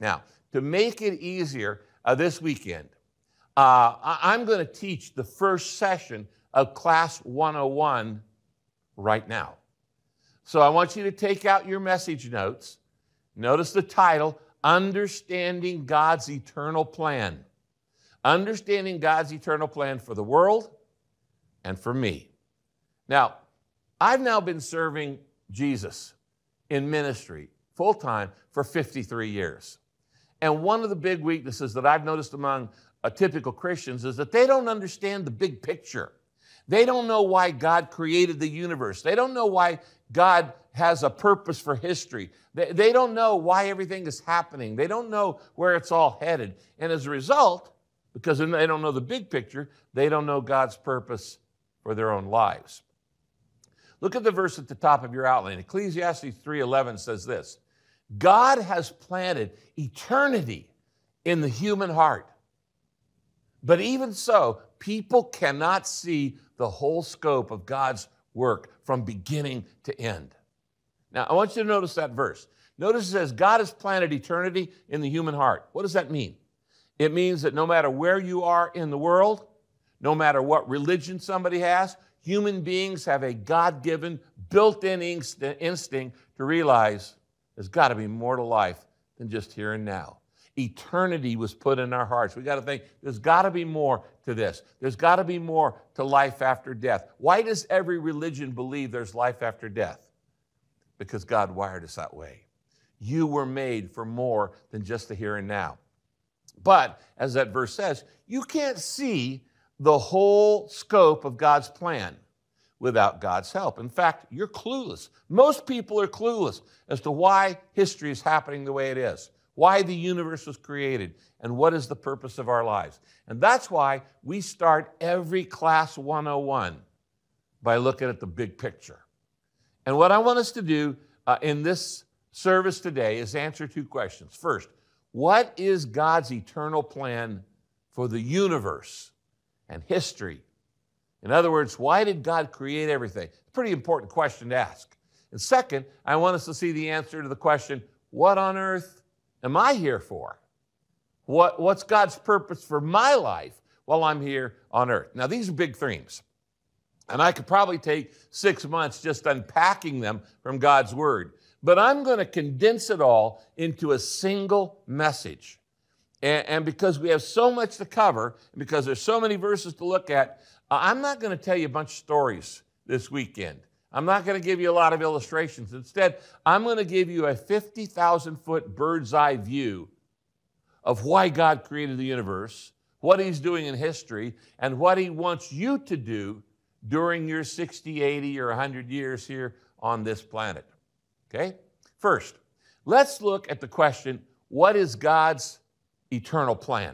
Now, to make it easier, this weekend, I'm going to teach the first session of Class 101 right now. So I want you to take out your message notes. Notice the title, Understanding God's Eternal Plan. Understanding God's eternal plan for the world and for me. Now, I've now been serving Jesus in ministry full-time for 53 years. And one of the big weaknesses that I've noticed among typical Christians is that they don't understand the big picture. They don't know why God created the universe. They don't know why God has a purpose for history. They don't know why everything is happening. They don't know where it's all headed. And as a result, because they don't know the big picture, they don't know God's purpose for their own lives. Look at the verse at the top of your outline. Ecclesiastes 3:11 says this, God has planted eternity in the human heart. But even so, people cannot see the whole scope of God's work from beginning to end. Now, I want you to notice that verse. Notice it says, God has planted eternity in the human heart. What does that mean? It means that no matter where you are in the world, no matter what religion somebody has, human beings have a God-given, built-in instinct to realize there's got to be more to life than just here and now. Eternity was put in our hearts. We got to think, there's got to be more to this. There's got to be more to life after death. Why does every religion believe there's life after death? Because God wired us that way. You were made for more than just the here and now. But, as that verse says, you can't see the whole scope of God's plan without God's help. In fact, you're clueless. Most people are clueless as to why history is happening the way it is, why the universe was created, and what is the purpose of our lives. And that's why we start every Class 101 by looking at the big picture. And what I want us to do in this service today is answer two questions. First, what is God's eternal plan for the universe and history? In other words, why did God create everything? It's a pretty important question to ask. And second, I want us to see the answer to the question, what on earth am I here for? What's God's purpose for my life while I'm here on earth? Now, these are big themes. And I could probably take 6 months just unpacking them from God's Word. But I'm going to condense it all into a single message. And because we have so much to cover, and because there's so many verses to look at, I'm not going to tell you a bunch of stories this weekend. I'm not going to give you a lot of illustrations. Instead, I'm going to give you a 50,000-foot bird's eye view of why God created the universe, what He's doing in history, and what He wants you to do during your 60, 80, or 100 years here on this planet. Okay? First, let's look at the question, what is God's eternal plan?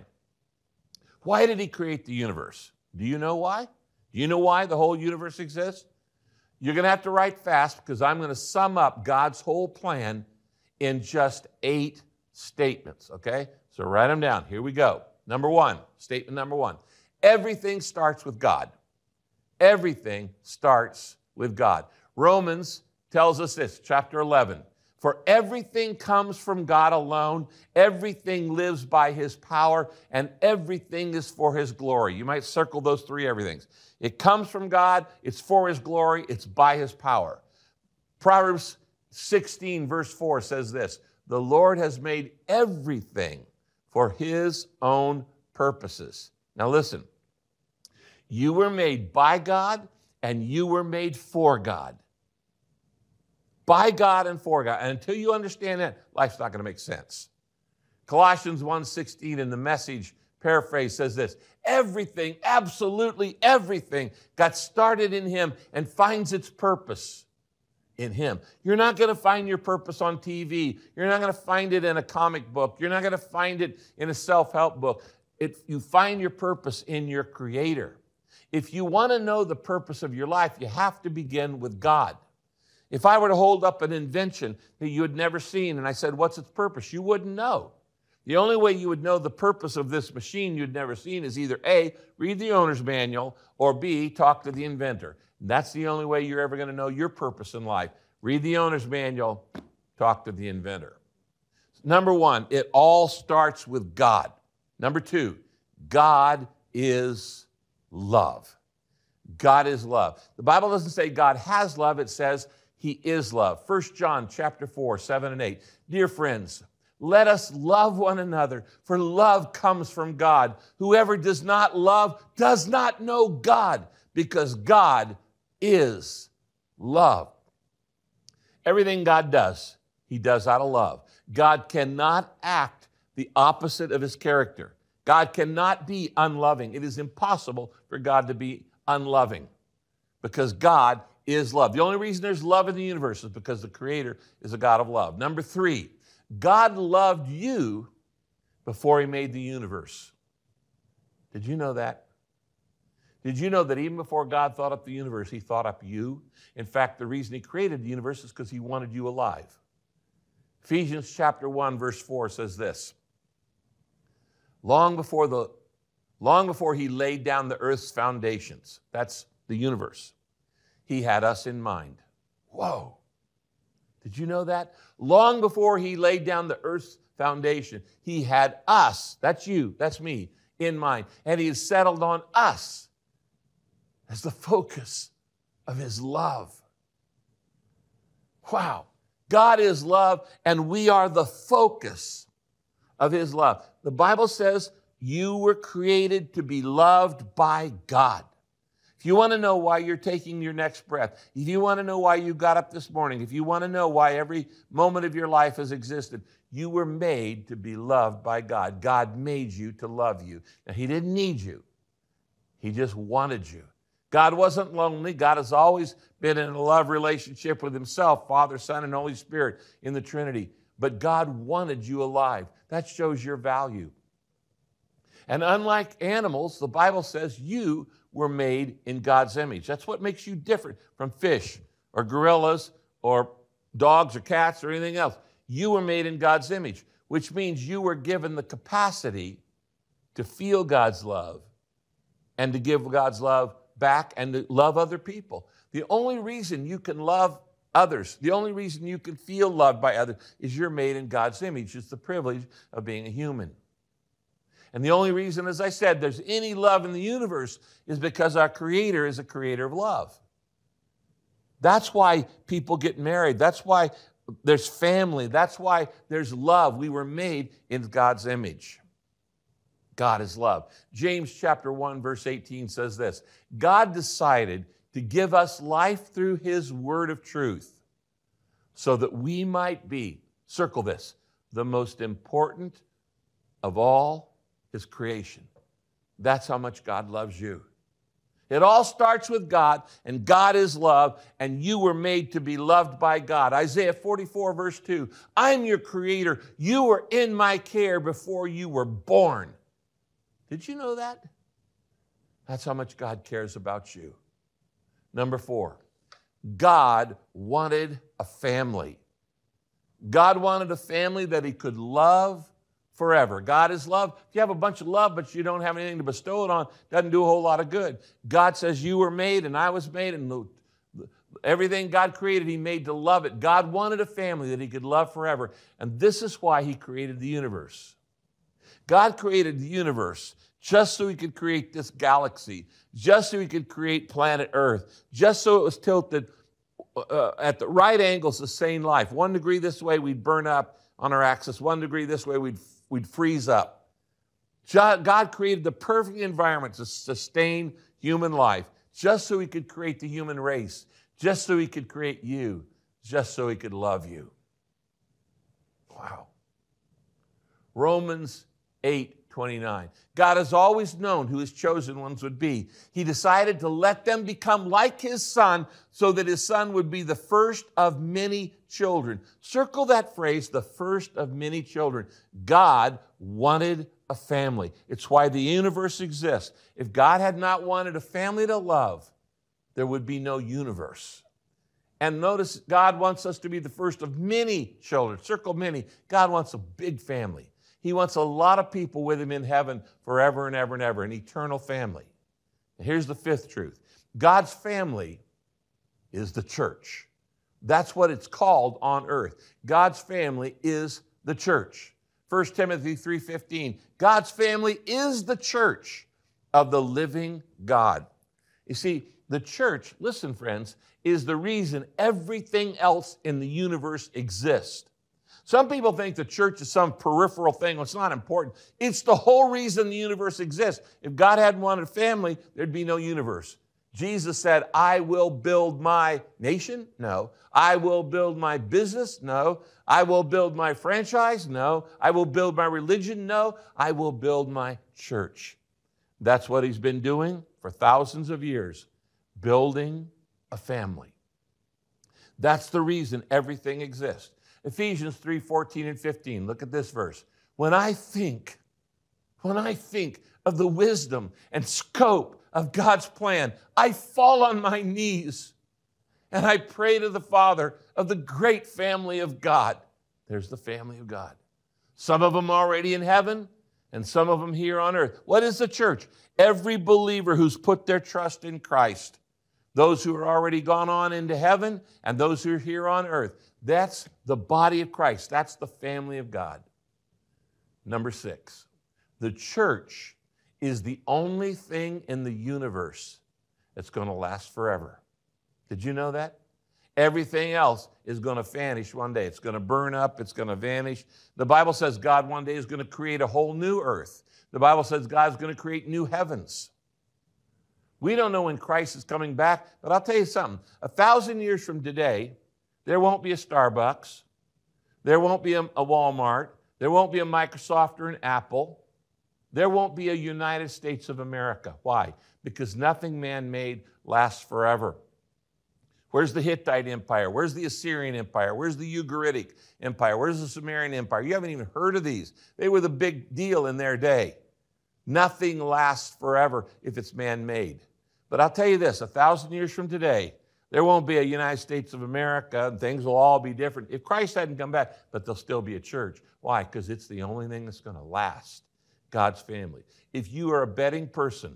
Why did He create the universe? Do you know why? Do you know why the whole universe exists? You're going to have to write fast because I'm going to sum up God's whole plan in just 8 statements, okay? So write them down. Here we go. Number 1, statement number 1. Everything starts with God. Everything starts with God. Romans tells us this, chapter 11. For everything comes from God alone, everything lives by His power, and everything is for His glory. You might circle those 3 everythings. It comes from God, it's for His glory, it's by His power. Proverbs 16, verse 4 says this, the Lord has made everything for His own purposes. Now listen, you were made by God, and you were made for God. By God and for God. And until you understand that, life's not going to make sense. Colossians 1:16 in the Message paraphrase says this, everything, absolutely everything, got started in Him and finds its purpose in Him. You're not going to find your purpose on TV. You're not going to find it in a comic book. You're not going to find it in a self-help book. You find your purpose in your Creator. If you want to know the purpose of your life, you have to begin with God. If I were to hold up an invention that you had never seen and I said, what's its purpose? You wouldn't know. The only way you would know the purpose of this machine you'd never seen is either A, read the owner's manual, or B, talk to the inventor. That's the only way you're ever going to know your purpose in life. Read the owner's manual, talk to the inventor. Number one, it all starts with God. Number two, God is love. God is love. The Bible doesn't say God has love, it says He is love. 1 John chapter 4, 7 and 8. Dear friends, let us love one another, for love comes from God. Whoever does not love does not know God, because God is love. Everything God does, He does out of love. God cannot act the opposite of His character. God cannot be unloving. It is impossible for God to be unloving because God is love. The only reason there's love in the universe is because the Creator is a God of love. Number three, God loved you before He made the universe. Did you know that? Did you know that even before God thought up the universe, He thought up you? In fact, the reason He created the universe is because He wanted you alive. Ephesians chapter 1, verse 4 says this, long before He laid down the earth's foundations, that's the universe, He had us in mind. Whoa. Did you know that? Long before He laid down the earth's foundation, He had us, that's you, that's me, in mind. And He has settled on us as the focus of His love. Wow. God is love, and we are the focus of His love. The Bible says you were created to be loved by God. If you want to know why you're taking your next breath, if you want to know why you got up this morning, if you want to know why every moment of your life has existed, you were made to be loved by God. God made you to love you. Now, He didn't need you. He just wanted you. God wasn't lonely. God has always been in a love relationship with Himself, Father, Son, and Holy Spirit in the Trinity. But God wanted you alive. That shows your value. And unlike animals, the Bible says you were made in God's image. That's what makes you different from fish or gorillas or dogs or cats or anything else. You were made in God's image, which means you were given the capacity to feel God's love and to give God's love back and to love other people. The only reason you can love others, the only reason you can feel loved by others is you're made in God's image. It's the privilege of being a human. And the only reason, as I said, there's any love in the universe is because our Creator is a creator of love. That's why people get married. That's why there's family. That's why there's love. We were made in God's image. God is love. James chapter 1, verse 18 says this, God decided to give us life through His word of truth so that we might be, circle this, the most important of all His creation. That's how much God loves you. It all starts with God, and God is love, and you were made to be loved by God. Isaiah 44, verse 2, I'm your creator. You were in my care before you were born. Did you know that? That's how much God cares about you. Number 4, God wanted a family. God wanted a family that He could love forever. God is love. If you have a bunch of love, but you don't have anything to bestow it on, it doesn't do a whole lot of good. God says you were made and I was made, and everything God created, He made to love it. God wanted a family that He could love forever. And this is why He created the universe. God created the universe just so He could create this galaxy, just so He could create planet Earth, just so it was tilted at the right angles to sane life. 1 degree this way, we'd burn up on our axis. 1 degree this way, we'd freeze up. God created the perfect environment to sustain human life, just so He could create the human race, just so He could create you, just so He could love you. Wow. Romans 8:29. God has always known who His chosen ones would be. He decided to let them become like His Son so that His Son would be the first of many children. Circle that phrase, the first of many children. God wanted a family. It's why the universe exists. If God had not wanted a family to love, there would be no universe. And notice, God wants us to be the first of many children. Circle many. God wants a big family. He wants a lot of people with Him in heaven forever and ever and ever, an eternal family. And here's the 5th truth. God's family is the church. That's what it's called on earth. God's family is the church. 1 Timothy 3:15, God's family is the church of the living God. You see, the church, listen friends, is the reason everything else in the universe exists. Some people think the church is some peripheral thing. Well, it's not important. It's the whole reason the universe exists. If God hadn't wanted a family, there'd be no universe. Jesus said, I will build my nation? No. I will build my business? No. I will build my franchise? No. I will build my religion? No. I will build my church. That's what he's been doing for thousands of years, building a family. That's the reason everything exists. Ephesians 3:14 and 15. Look at this verse. When I think of the wisdom and scope of God's plan, I fall on my knees and I pray to the Father of the great family of God. There's the family of God. Some of them already in heaven and some of them here on earth. What is the church? Every believer who's put their trust in Christ. Those who are already gone on into heaven and those who are here on earth. That's the body of Christ. That's the family of God. Number 6, the church is the only thing in the universe that's going to last forever. Did you know that? Everything else is going to vanish one day. It's going to burn up. It's going to vanish. The Bible says God one day is going to create a whole new earth. The Bible says God's going to create new heavens. We don't know when Christ is coming back, but I'll tell you something. 1,000 years from today, there won't be a Starbucks. There won't be a Walmart. There won't be a Microsoft or an Apple. There won't be a United States of America. Why? Because nothing man-made lasts forever. Where's the Hittite Empire? Where's the Assyrian Empire? Where's the Ugaritic Empire? Where's the Sumerian Empire? You haven't even heard of these. They were the big deal in their day. Nothing lasts forever if it's man-made. But I'll tell you this, 1,000 years from today, there won't be a United States of America, and things will all be different. If Christ hadn't come back, but there'll still be a church. Why? Because it's the only thing that's going to last, God's family. If you are a betting person,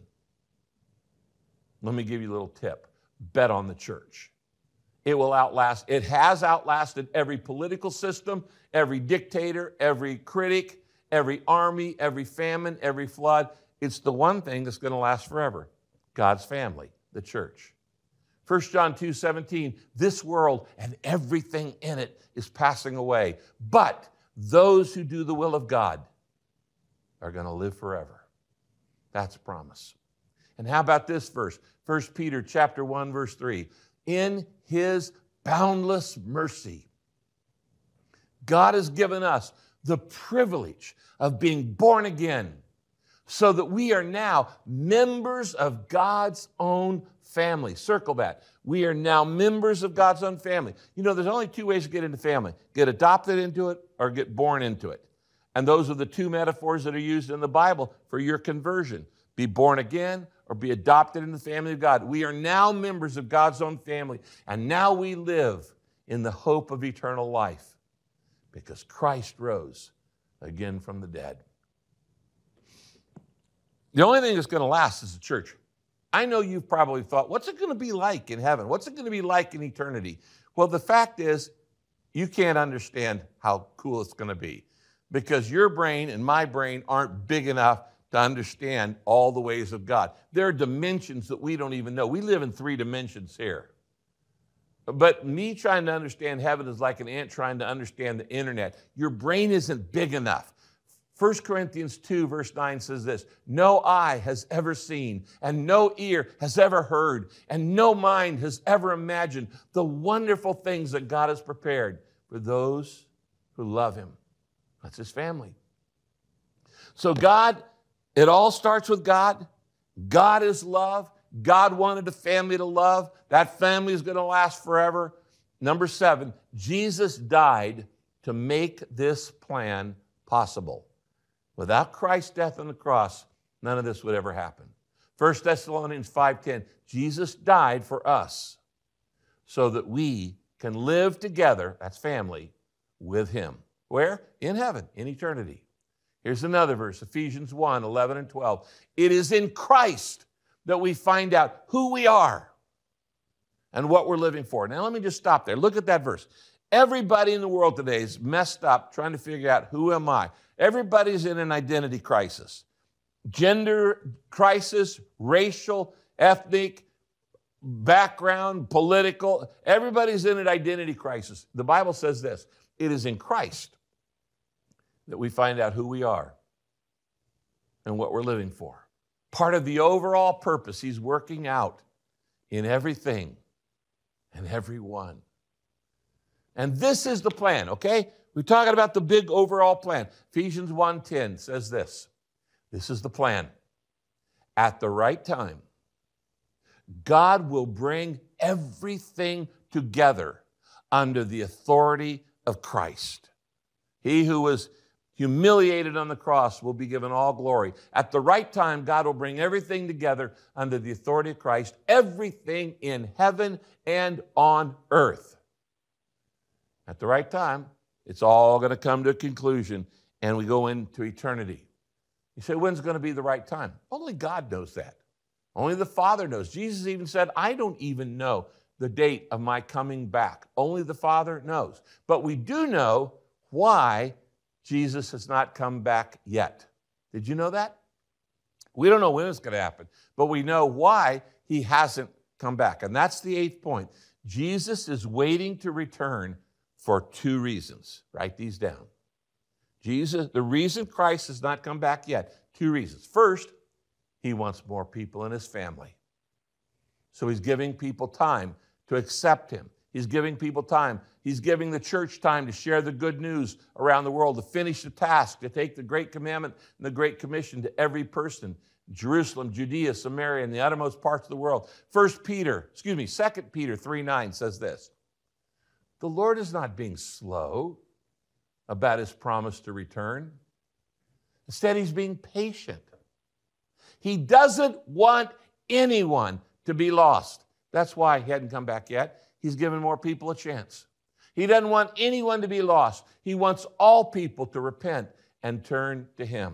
let me give you a little tip. Bet on the church. It will outlast, it has outlasted every political system, every dictator, every critic, every army, every famine, every flood. It's the one thing that's going to last forever, God's family, the church. 1 John 2:17, this world and everything in it is passing away, but those who do the will of God are going to live forever. That's a promise. And how about this verse? 1 Peter chapter 1, verse 3. In his boundless mercy, God has given us the privilege of being born again so that we are now members of God's own family. Circle that. We are now members of God's own family. You know, there's only 2 ways to get into family. Get adopted into it or get born into it. And those are the 2 metaphors that are used in the Bible for your conversion. Be born again or be adopted in the family of God. We are now members of God's own family. And now we live in the hope of eternal life because Christ rose again from the dead. The only thing that's going to last is the church. I know you've probably thought, what's it going to be like in heaven? What's it going to be like in eternity? Well, the fact is, you can't understand how cool it's going to be because your brain and my brain aren't big enough to understand all the ways of God. There are dimensions that we don't even know. We live in 3 dimensions here. But me trying to understand heaven is like an ant trying to understand the internet. Your brain isn't big enough. 1 Corinthians 2, verse 9 says this, no eye has ever seen, and no ear has ever heard, and no mind has ever imagined the wonderful things that God has prepared for those who love him. That's his family. So God, it all starts with God. God is love. God wanted a family to love. That family is going to last forever. Number 7, Jesus died to make this plan possible. Without Christ's death on the cross, none of this would ever happen. 1 Thessalonians 5:10, Jesus died for us so that we can live together, that's family, with him. Where? In heaven, in eternity. Here's another verse, Ephesians 1:11 and 12. It is in Christ that we find out who we are and what we're living for. Now let me just stop there. Look at that verse. Everybody in the world today is messed up trying to figure out, who am I? Everybody's in an identity crisis. Gender crisis, racial, ethnic, background, political. Everybody's in an identity crisis. The Bible says this: it is in Christ that we find out who we are and what we're living for. Part of the overall purpose He's working out in everything and everyone. And this is the plan, okay? We're talking about the big overall plan. Ephesians 1:10 says this. This is the plan. At the right time, God will bring everything together under the authority of Christ. He who was humiliated on the cross will be given all glory. At the right time, God will bring everything together under the authority of Christ, everything in heaven and on earth. At the right time, it's all going to come to a conclusion, and we go into eternity. You say, when's going to be the right time? Only God knows that. Only the Father knows. Jesus even said, I don't even know the date of my coming back. Only the Father knows. But we do know why Jesus has not come back yet. Did you know that? We don't know when it's going to happen, but we know why He hasn't come back. And that's the 8th point. Jesus is waiting to return for 2 reasons. Write these down. The reason Christ has not come back yet, 2 reasons. First, He wants more people in His family. So He's giving people time to accept Him. He's giving people time. He's giving the church time to share the good news around the world, to finish the task, to take the Great Commandment and the Great Commission to every person. Jerusalem, Judea, Samaria, and the uttermost parts of the world. 2 Peter 3:9 says this. The Lord is not being slow about His promise to return. Instead, He's being patient. He doesn't want anyone to be lost. That's why He hadn't come back yet. He's given more people a chance. He doesn't want anyone to be lost. He wants all people to repent and turn to Him.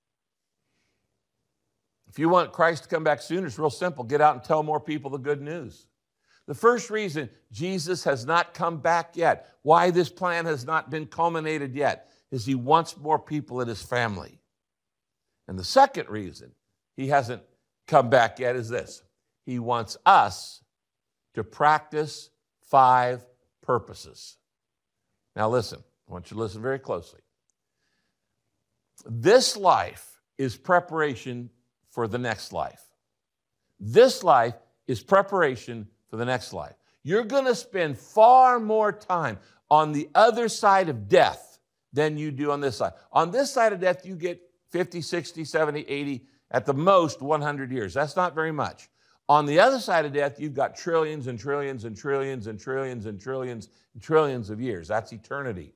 If you want Christ to come back sooner, it's real simple. Get out and tell more people the good news. The first reason Jesus has not come back yet, why this plan has not been culminated yet, is He wants more people in His family. And the second reason He hasn't come back yet is this. He wants us to practice 5 purposes. Now listen, I want you to listen very closely. This life is preparation for the next life. This life is preparation for the next life. You're going to spend far more time on the other side of death than you do on this side. On this side of death, you get 50, 60, 70, 80, at the most 100 years. That's not very much. On the other side of death, you've got trillions and trillions and trillions and trillions and trillions and trillions of years. That's eternity.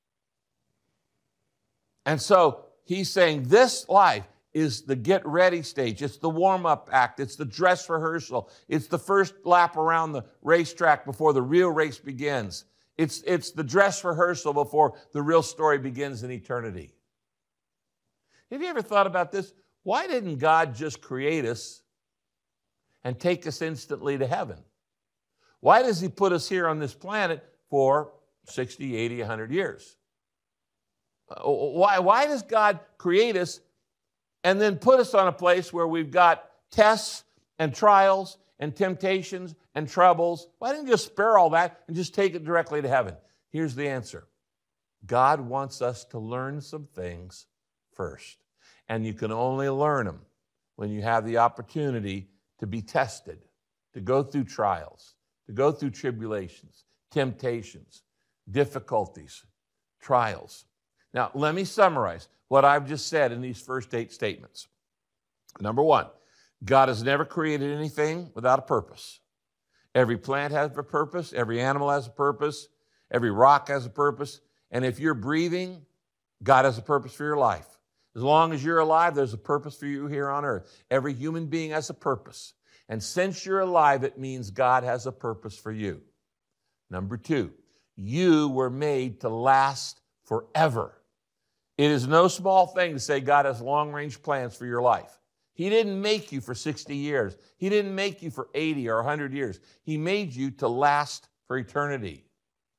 And so He's saying this life is the get ready stage. It's the warm-up act. It's the dress rehearsal. It's the first lap around the racetrack before the real race begins. It's the dress rehearsal before the real story begins in eternity. Have you ever thought about this? Why didn't God just create us and take us instantly to heaven? Why does He put us here on this planet for 60, 80, 100 years? Why does God create us and then put us on a place where we've got tests and trials and temptations and troubles? Why didn't you just spare all that and just take it directly to heaven? Here's the answer. God wants us to learn some things first. And you can only learn them when you have the opportunity to be tested, to go through trials, to go through tribulations, temptations, difficulties, trials. Now, let me summarize what I've just said in these first 8 statements. Number 1, God has never created anything without a purpose. Every plant has a purpose. Every animal has a purpose. Every rock has a purpose. And if you're breathing, God has a purpose for your life. As long as you're alive, there's a purpose for you here on earth. Every human being has a purpose. And since you're alive, it means God has a purpose for you. Number 2, you were made to last forever. It is no small thing to say God has long-range plans for your life. He didn't make you for 60 years. He didn't make you for 80 or 100 years. He made you to last for eternity.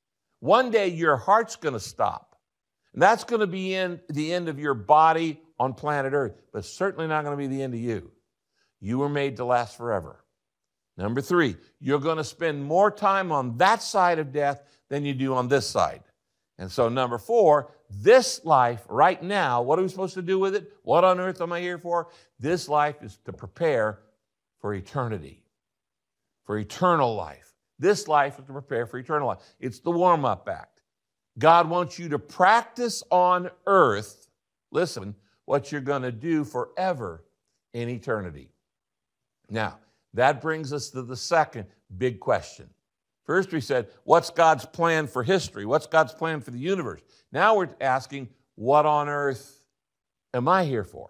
One day your heart's going to stop. And that's going to be in the end of your body on planet Earth, but certainly not going to be the end of you. You were made to last forever. Number 3, you're going to spend more time on that side of death than you do on this side. And so number 4, this life right now, what are we supposed to do with it? What on earth am I here for? This life is to prepare for eternity, for eternal life. This life is to prepare for eternal life. It's the warm-up act. God wants you to practice on earth, listen, what you're going to do forever in eternity. Now, that brings us to the second big question. First, we said, what's God's plan for history? What's God's plan for the universe? Now we're asking, what on earth am I here for?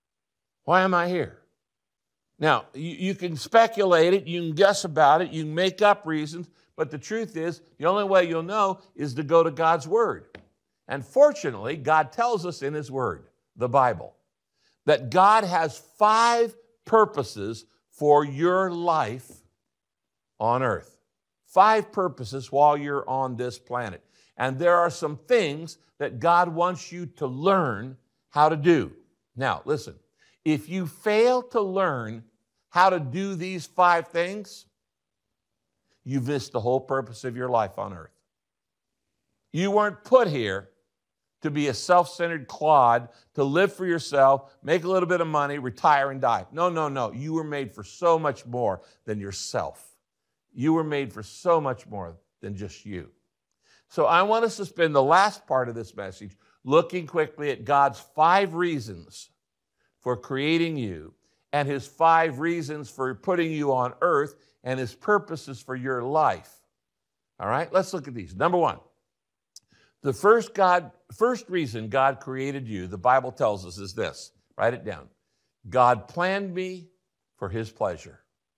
Why am I here? Now, you can speculate it, you can guess about it, you can make up reasons, but the truth is, the only way you'll know is to go to God's Word. And fortunately, God tells us in His Word, the Bible, that God has 5 purposes for your life on earth. 5 purposes while you're on this planet. And there are some things that God wants you to learn how to do. Now, listen, if you fail to learn how to do these 5 things, you've missed the whole purpose of your life on earth. You weren't put here to be a self-centered clod, to live for yourself, make a little bit of money, retire and die. No, no, no. You were made for so much more than yourself. You were made for so much more than just you. So I want us to spend the last part of this message looking quickly at God's 5 reasons for creating you and His 5 reasons for putting you on earth and His purposes for your life. All right, let's look at these. Number 1, the first reason God created you, the Bible tells us, is this. Write it down. God planned me for His pleasure.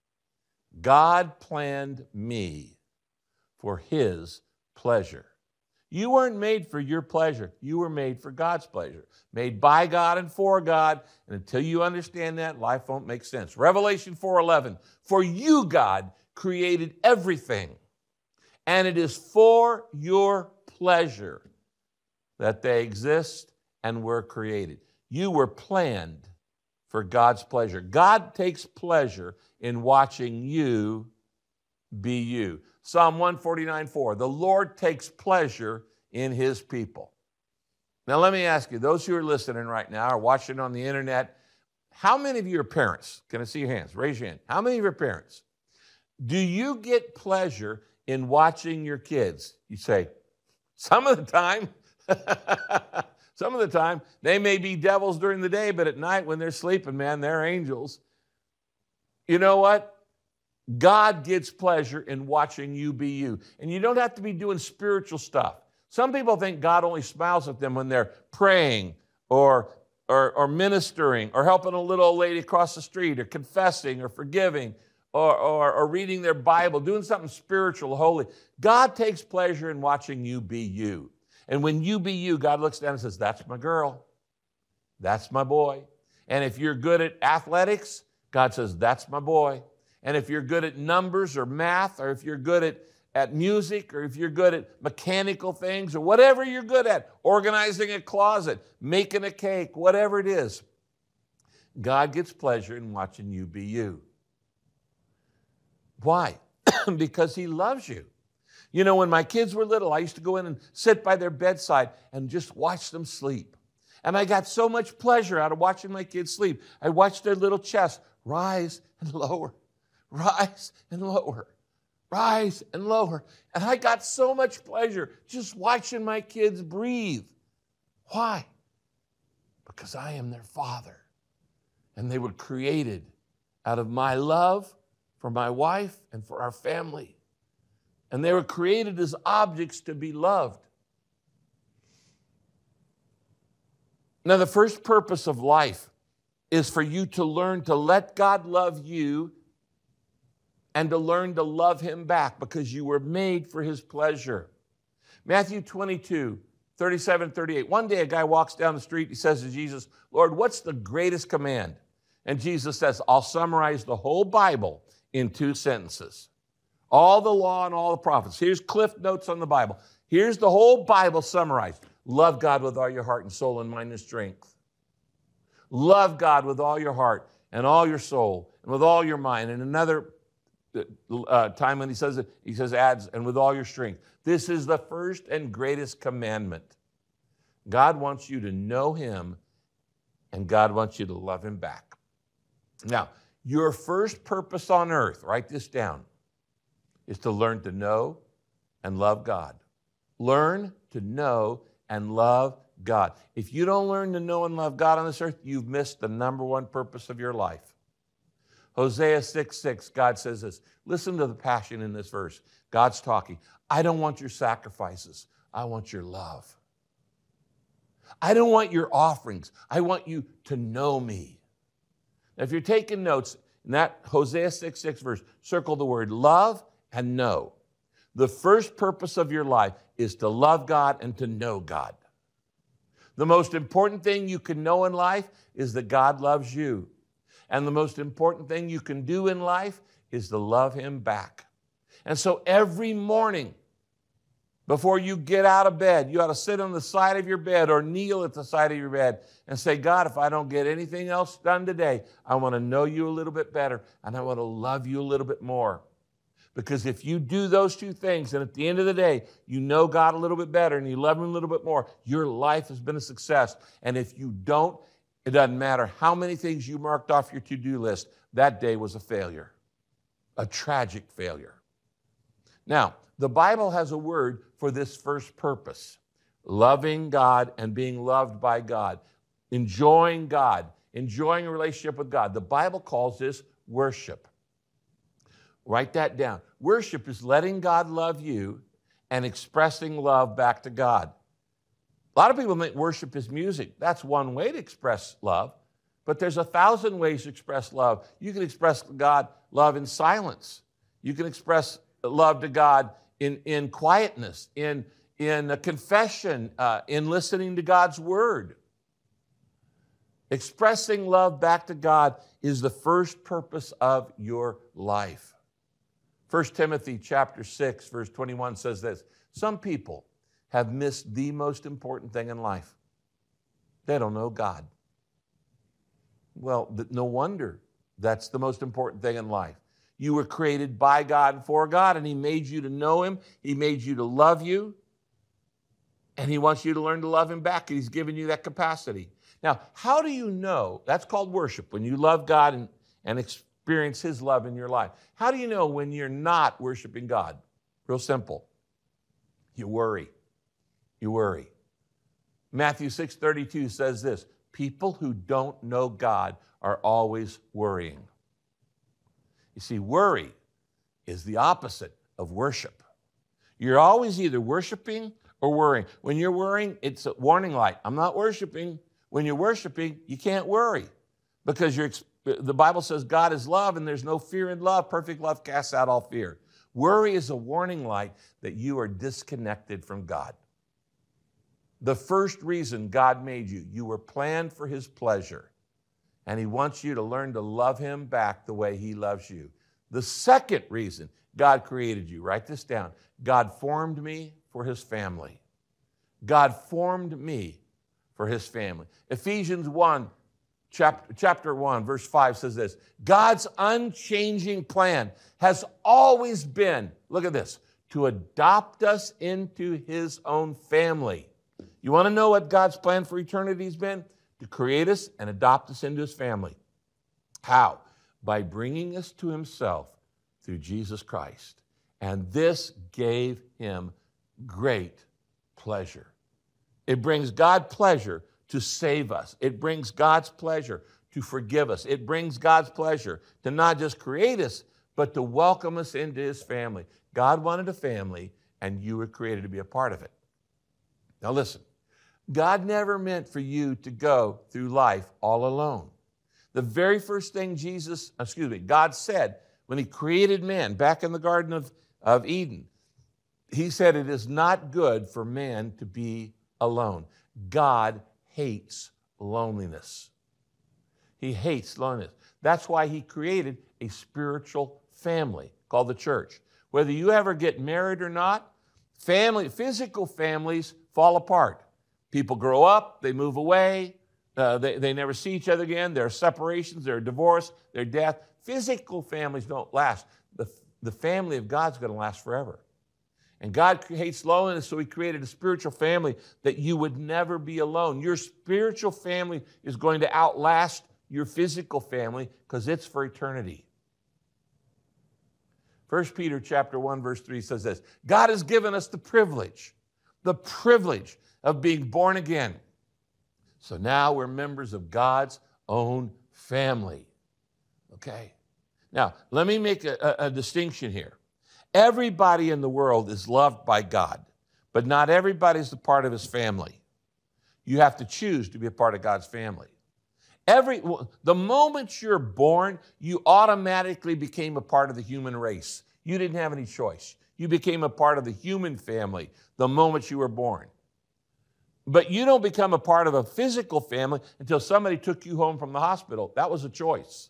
God planned me for His pleasure. You weren't made for your pleasure. You were made for God's pleasure. Made by God and for God. And until you understand that, life won't make sense. Revelation 4:11. For you, God, created everything, and it is for your pleasure that they exist and were created. You were planned for God's pleasure. God takes pleasure in watching you be you. Psalm 149:4, the Lord takes pleasure in His people. Now let me ask you, those who are listening right now or watching on the internet, how many of you are parents? Can I see your hands? Raise your hand. How many of you are parents? Do you get pleasure in watching your kids? You say, some of the time. Some of the time, they may be devils during the day, but at night when they're sleeping, man, they're angels. You know what? God gets pleasure in watching you be you. And you don't have to be doing spiritual stuff. Some people think God only smiles at them when they're praying or ministering or helping a little old lady across the street or confessing or forgiving or reading their Bible, doing something spiritual, holy. God takes pleasure in watching you be you. And when you be you, God looks down and says, that's my girl. That's my boy. And if you're good at athletics, God says, that's my boy. And if you're good at numbers or math, or if you're good at music, or if you're good at mechanical things, or whatever you're good at, organizing a closet, making a cake, whatever it is, God gets pleasure in watching you be you. Why? Because He loves you. You know, when my kids were little, I used to go in and sit by their bedside and just watch them sleep. And I got so much pleasure out of watching my kids sleep. I watched their little chests rise and lower, rise and lower, rise and lower. And I got so much pleasure just watching my kids breathe. Why? Because I am their father. And they were created out of my love for my wife and for our family. And they were created as objects to be loved. Now, the first purpose of life is for you to learn to let God love you and to learn to love Him back because you were made for His pleasure. Matthew 22:37-38. One day a guy walks down the street. He says to Jesus, Lord, what's the greatest command? And Jesus says, I'll summarize the whole Bible in 2 sentences. All the law and all the prophets. Here's Cliff Notes on the Bible. Here's the whole Bible summarized. Love God with all your heart and soul and mind and strength. Love God with all your heart and all your soul and with all your mind. And another time when he says it, he says adds, and with all your strength. This is the first and greatest commandment. God wants you to know him, and God wants you to love him back. Now, your first purpose on earth, write this down, is to learn to know and love God. Learn to know and love God. If you don't learn to know and love God on this earth, you've missed the number one purpose of your life. Hosea 6:6, God says this. Listen to the passion in this verse. God's talking. I don't want your sacrifices. I want your love. I don't want your offerings. I want you to know me. Now, if you're taking notes, in that Hosea 6:6 verse, circle the word love and know. The first purpose of your life is to love God and to know God. The most important thing you can know in life is that God loves you. And the most important thing you can do in life is to love him back. And so every morning, before you get out of bed, you ought to sit on the side of your bed or kneel at the side of your bed and say, God, if I don't get anything else done today, I want to know you a little bit better and I want to love you a little bit more. Because if you do those two things, and at the end of the day, you know God a little bit better and you love him a little bit more, your life has been a success. And if you don't, it doesn't matter how many things you marked off your to-do list, that day was a failure, a tragic failure. Now, the Bible has a word for this first purpose, loving God and being loved by God, enjoying God, enjoying a relationship with God. The Bible calls this worship. Write that down. Worship is letting God love you and expressing love back to God. A lot of people think worship is music. That's one way to express love, but there's 1,000 ways to express love. You can express God love in silence. You can express love to God in quietness, in a confession, in listening to God's word. Expressing love back to God is the first purpose of your life. 1 Timothy chapter 6, verse 21 says this, some people have missed the most important thing in life. They don't know God. Well, no wonder that's the most important thing in life. You were created by God and for God, and he made you to know him. He made you to love you, and he wants you to learn to love him back. He's given you that capacity. Now, how do you know? That's called worship, when you love God and experience his love in your life. How do you know when you're not worshiping God? Real simple. You worry. You worry. Matthew 6:32 says this, people who don't know God are always worrying. You see, worry is the opposite of worship. You're always either worshiping or worrying. When you're worrying, it's a warning light. I'm not worshiping. When you're worshiping, you can't worry because the Bible says God is love and there's no fear in love. Perfect love casts out all fear. Worry is a warning light that you are disconnected from God. The first reason God made you, you were planned for his pleasure. And he wants you to learn to love him back the way he loves you. The second reason God created you, write this down, God formed me for his family. God formed me for his family. Ephesians 1, chapter 1, verse 5 says this, God's unchanging plan has always been, look at this, to adopt us into his own family. You want to know what God's plan for eternity has been? To create us and adopt us into his family. How? By bringing us to himself through Jesus Christ. And this gave him great pleasure. It brings God pleasure to save us. It brings God's pleasure to forgive us. It brings God's pleasure to not just create us, but to welcome us into his family. God wanted a family, and you were created to be a part of it. Now listen. God never meant for you to go through life all alone. The very first thing God said when he created man back in the Garden of Eden, he said it is not good for man to be alone. God hates loneliness. He hates loneliness. That's why he created a spiritual family called the church. Whether you ever get married or not, Physical families fall apart. People grow up, they move away, they never see each other again. There are separations, there are divorce, there are death. Physical families don't last. The family of God's going to last forever. And God hates loneliness, so he created a spiritual family that you would never be alone. Your spiritual family is going to outlast your physical family because it's for eternity. 1 Peter chapter 1, verse 3 says this: God has given us the privilege of being born again. So now we're members of God's own family. Okay? Now, let me make a distinction here. Everybody in the world is loved by God, but not everybody is a part of his family. You have to choose to be a part of God's family. The moment you're born, you automatically became a part of the human race. You didn't have any choice. You became a part of the human family the moment you were born. But you don't become a part of a physical family until somebody took you home from the hospital. That was a choice.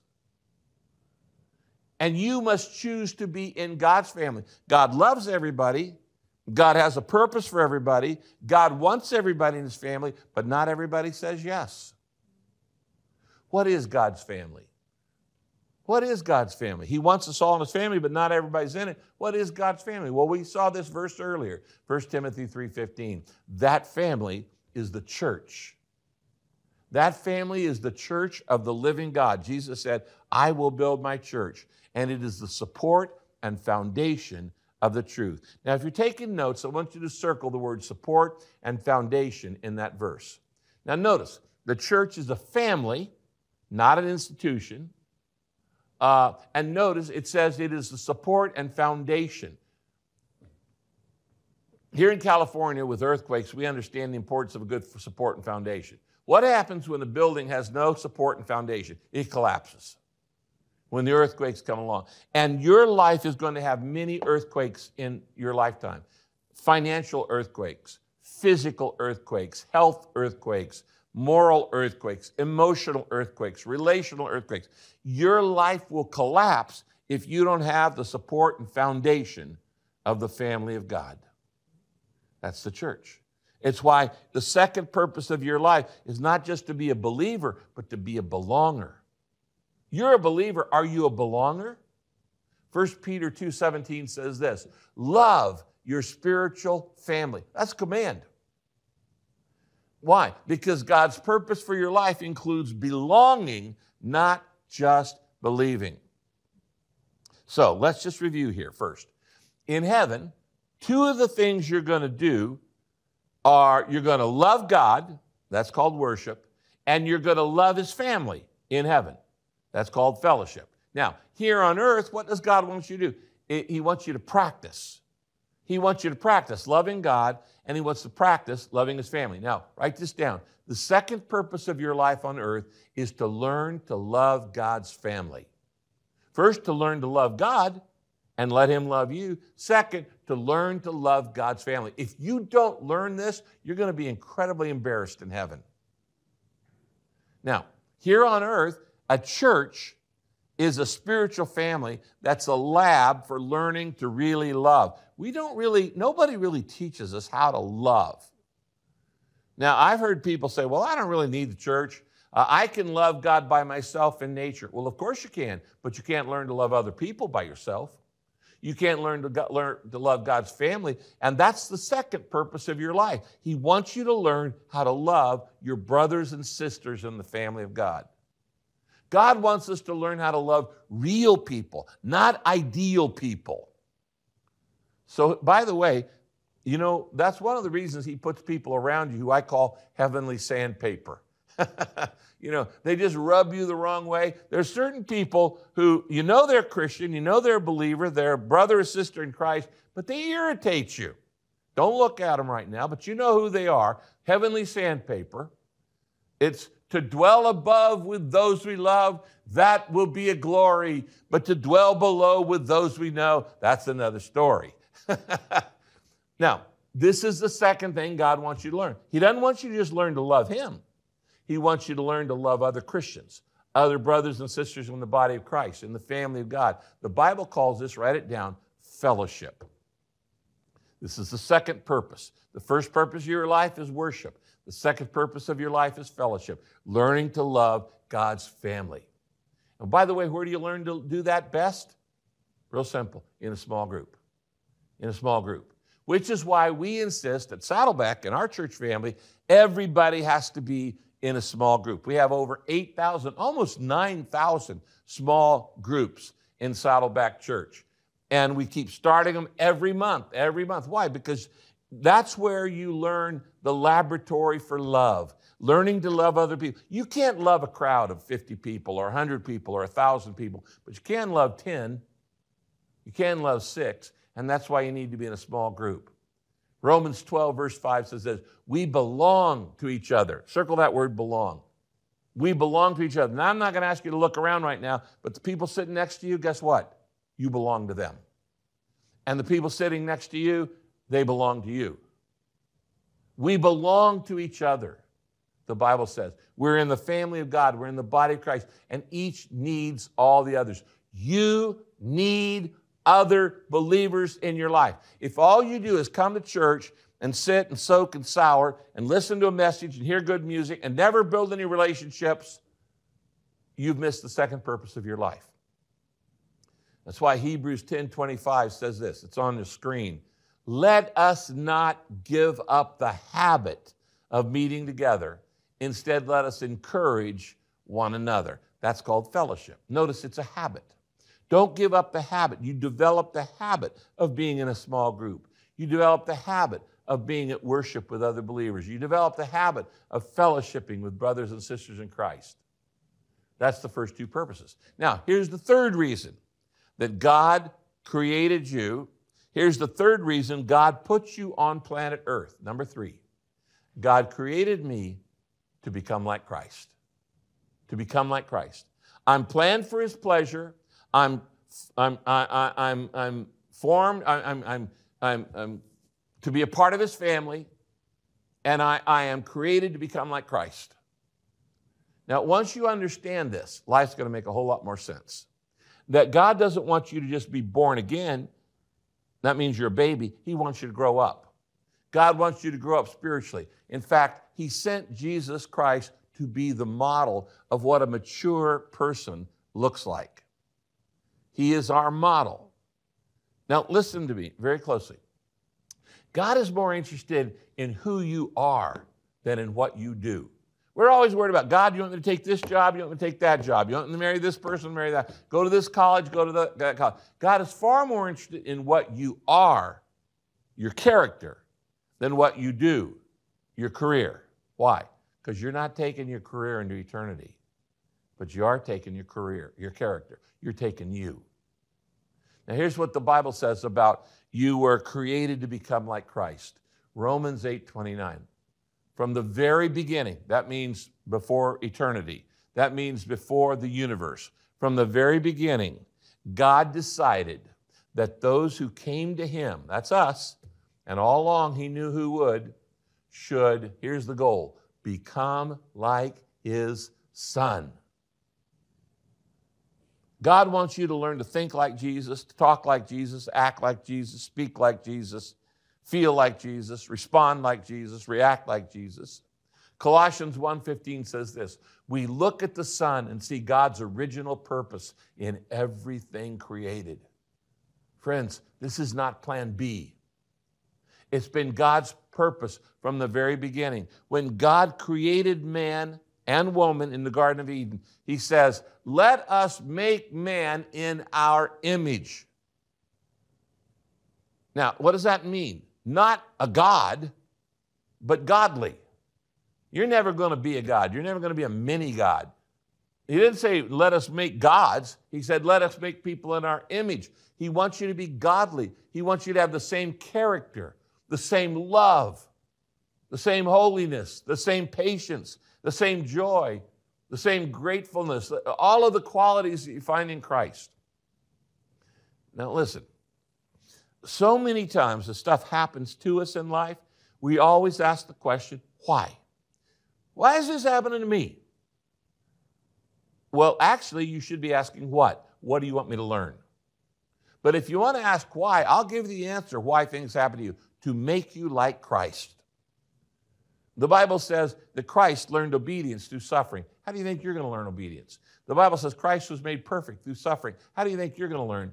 And you must choose to be in God's family. God loves everybody. God has a purpose for everybody. God wants everybody in his family, but not everybody says yes. What is God's family? What is God's family? He wants us all in his family, but not everybody's in it. What is God's family? Well, we saw this verse earlier, 1 Timothy 3:15. That family is the church. That family is the church of the living God. Jesus said, I will build my church, and it is the support and foundation of the truth. Now, if you're taking notes, I want you to circle the word support and foundation in that verse. Now, notice, the church is a family, not an institution. And notice it says it is the support and foundation. Here in California with earthquakes, we understand the importance of a good support and foundation. What happens when a building has no support and foundation? It collapses when the earthquakes come along. And your life is going to have many earthquakes in your lifetime. Financial earthquakes, physical earthquakes, health earthquakes, moral earthquakes, emotional earthquakes, relational earthquakes. Your life will collapse if you don't have the support and foundation of the family of God. That's the church. It's why the second purpose of your life is not just to be a believer, but to be a belonger. You're a believer. Are you a belonger? 1 Peter 2:17 says this: love your spiritual family. That's a command. Why? Because God's purpose for your life includes belonging, not just believing. So let's just review here first. In heaven, two of the things you're going to do are you're going to love God, that's called worship, and you're going to love his family in heaven. That's called fellowship. Now, here on earth, what does God want you to do? He wants you to practice. He wants you to practice loving God, and he wants to practice loving his family. Now, write this down. The second purpose of your life on earth is to learn to love God's family. First, to learn to love God and let him love you. Second, to learn to love God's family. If you don't learn this, you're going to be incredibly embarrassed in heaven. Now, here on earth, a church is a spiritual family that's a lab for learning to really love. Nobody really teaches us how to love. Now, I've heard people say, well, I don't really need the church. I can love God by myself in nature. Well, of course you can, but you can't learn to love other people by yourself. You can't learn to love God's family, and that's the second purpose of your life. He wants you to learn how to love your brothers and sisters in the family of God. God wants us to learn how to love real people, not ideal people. So, by the way, that's one of the reasons he puts people around you who I call heavenly sandpaper. They just rub you the wrong way. There's certain people who, they're Christian, they're a believer, they're a brother or sister in Christ, but they irritate you. Don't look at them right now, but you know who they are. Heavenly sandpaper. It's to dwell above with those we love, that will be a glory. But to dwell below with those we know, that's another story. Now, this is the second thing God wants you to learn. He doesn't want you to just learn to love him. He wants you to learn to love other Christians, other brothers and sisters in the body of Christ, in the family of God. The Bible calls this, write it down, fellowship. This is the second purpose. The first purpose of your life is worship. The second purpose of your life is fellowship, learning to love God's family. And by the way, where do you learn to do that best? Real simple, in a small group. In a small group. Which is why we insist at Saddleback, in our church family, everybody has to be in a small group. We have over 8,000, almost 9,000 small groups in Saddleback Church. And we keep starting them every month. Why? Because that's where you learn the laboratory for love, learning to love other people. You can't love a crowd of 50 people or 100 people or 1,000 people, but you can love 10. You can love 6, and that's why you need to be in a small group. Romans 12, verse 5 says this, we belong to each other. Circle that word, belong. We belong to each other. Now, I'm not going to ask you to look around right now, but the people sitting next to you, guess what? You belong to them. And the people sitting next to you, they belong to you. We belong to each other, the Bible says. We're in the family of God. We're in the body of Christ. And each needs all the others. You need other believers in your life. If all you do is come to church and sit and soak and sour and listen to a message and hear good music and never build any relationships, you've missed the second purpose of your life. That's why Hebrews 10:25 says this. It's on the screen. Let us not give up the habit of meeting together. Instead, let us encourage one another. That's called fellowship. Notice it's a habit. Don't give up the habit. You develop the habit of being in a small group. You develop the habit of being at worship with other believers. You develop the habit of fellowshipping with brothers and sisters in Christ. That's the first two purposes. Now, here's the third reason that God created you. Here's the third reason God put you on planet Earth. Number 3, God created me to become like Christ. To become like Christ. I'm planned for His pleasure. I'm formed. I'm to be a part of His family, and I am created to become like Christ. Now, once you understand this, life's going to make a whole lot more sense. That God doesn't want you to just be born again. That means you're a baby. He wants you to grow up. God wants you to grow up spiritually. In fact, He sent Jesus Christ to be the model of what a mature person looks like. He is our model. Now, listen to me very closely. God is more interested in who you are than in what you do. We're always worried about, God, you want me to take this job? You want me to take that job? You want me to marry this person, marry that? Go to this college, go to that college. God is far more interested in what you are, your character, than what you do, your career. Why? Because you're not taking your career into eternity, but you are taking your career, your character. You're taking you. Now, here's what the Bible says about you were created to become like Christ. Romans 8:29. From the very beginning, that means before eternity, that means before the universe. From the very beginning, God decided that those who came to Him, that's us, and all along He knew who would, should, here's the goal, become like His Son. God wants you to learn to think like Jesus, to talk like Jesus, act like Jesus, speak like Jesus, feel like Jesus, respond like Jesus, react like Jesus. Colossians 1:15 says this, we look at the Son and see God's original purpose in everything created. Friends, this is not plan B. It's been God's purpose from the very beginning. When God created man and woman in the Garden of Eden, He says, let us make man in our image. Now, what does that mean? Not a God, but godly. You're never going to be a God. You're never going to be a mini God. He didn't say, let us make gods. He said, let us make people in our image. He wants you to be godly. He wants you to have the same character, the same love, the same holiness, the same patience, the same joy, the same gratefulness, all of the qualities that you find in Christ. Now listen, so many times the stuff happens to us in life, we always ask the question, why? Why is this happening to me? Well, actually, you should be asking what? What do you want me to learn? But if you want to ask why, I'll give you the answer why things happen to you. to make you like Christ. The Bible says that Christ learned obedience through suffering. How do you think you're going to learn obedience? The Bible says Christ was made perfect through suffering. How do you think you're going to learn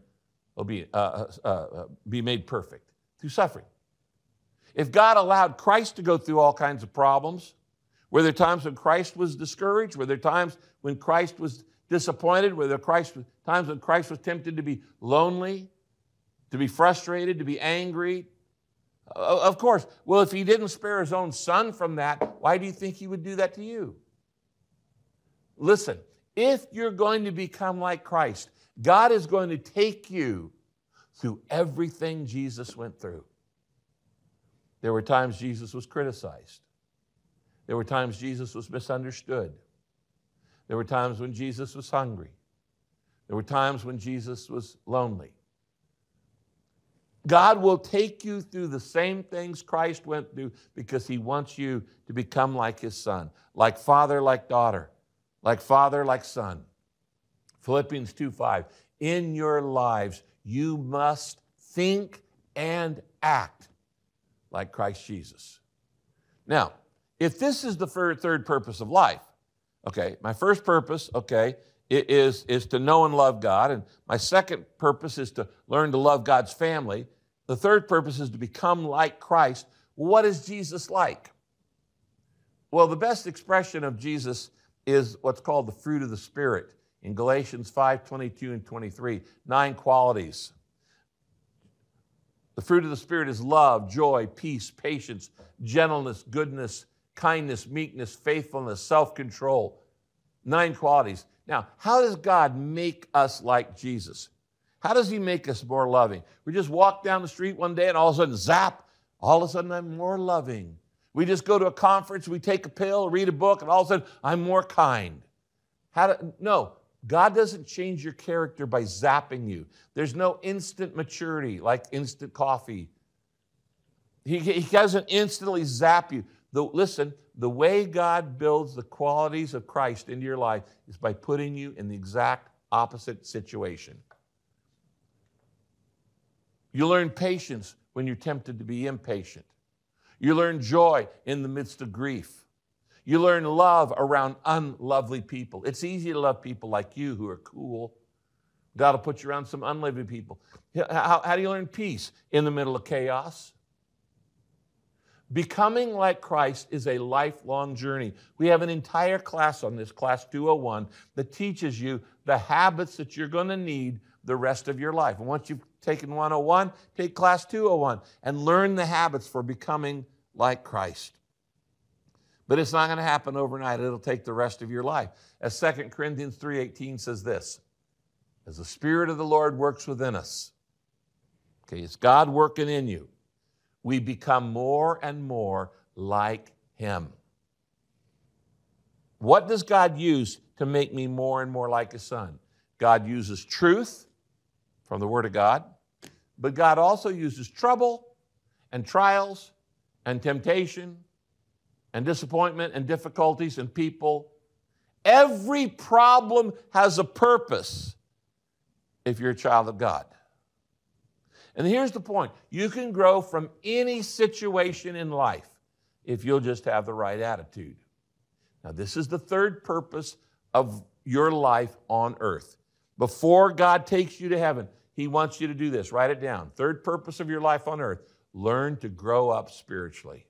be made perfect? Through suffering. If God allowed Christ to go through all kinds of problems, were there times when Christ was discouraged? Were there times when Christ was disappointed? Were there times when Christ was tempted to be lonely, to be frustrated, to be angry? Of course. Well, if he didn't spare his own son from that, why do you think he would do that to you? Listen, if you're going to become like Christ, God is going to take you through everything Jesus went through. There were times Jesus was criticized. There were times Jesus was misunderstood. There were times when Jesus was hungry. There were times when Jesus was lonely. God will take you through the same things Christ went through because he wants you to become like his son, like father, like daughter, like father, like son. Philippians 2:5, in your lives you must think and act like Christ Jesus. Now, if this is the third purpose of life, okay, my first purpose, okay, is to know and love God, and my second purpose is to learn to love God's family. The third purpose is to become like Christ. What is Jesus like? Well, the best expression of Jesus is what's called the fruit of the Spirit in Galatians 5:22 and 23, 9 qualities. The fruit of the Spirit is love, joy, peace, patience, gentleness, goodness, kindness, meekness, faithfulness, self-control. 9 qualities. Now, how does God make us like Jesus? How does he make us more loving? We just walk down the street one day and all of a sudden, zap, all of a sudden I'm more loving. We just go to a conference, we take a pill, read a book, and all of a sudden I'm more kind. No, God doesn't change your character by zapping you. There's no instant maturity like instant coffee. He doesn't instantly zap you. Listen, the way God builds the qualities of Christ into your life is by putting you in the exact opposite situation. You learn patience when you're tempted to be impatient. You learn joy in the midst of grief. You learn love around unlovely people. It's easy to love people like you who are cool. God will put you around some unlovely people. How do you learn peace? In the middle of chaos. Becoming like Christ is a lifelong journey. We have an entire class on this, Class 201, that teaches you the habits that you're going to need the rest of your life. And once you've taken 101, take Class 201 and learn the habits for becoming like Christ. But it's not going to happen overnight. It'll take the rest of your life. As 2 Corinthians 3:18 says this, as the Spirit of the Lord works within us, okay, it's God working in you, we become more and more like him. What does God use to make me more and more like his son? God uses truth from the Word of God, but God also uses trouble and trials and temptation and disappointment and difficulties and people. Every problem has a purpose if you're a child of God. And here's the point. You can grow from any situation in life if you'll just have the right attitude. Now, this is the third purpose of your life on earth. Before God takes you to heaven, he wants you to do this. Write it down. Third purpose of your life on earth, learn to grow up spiritually.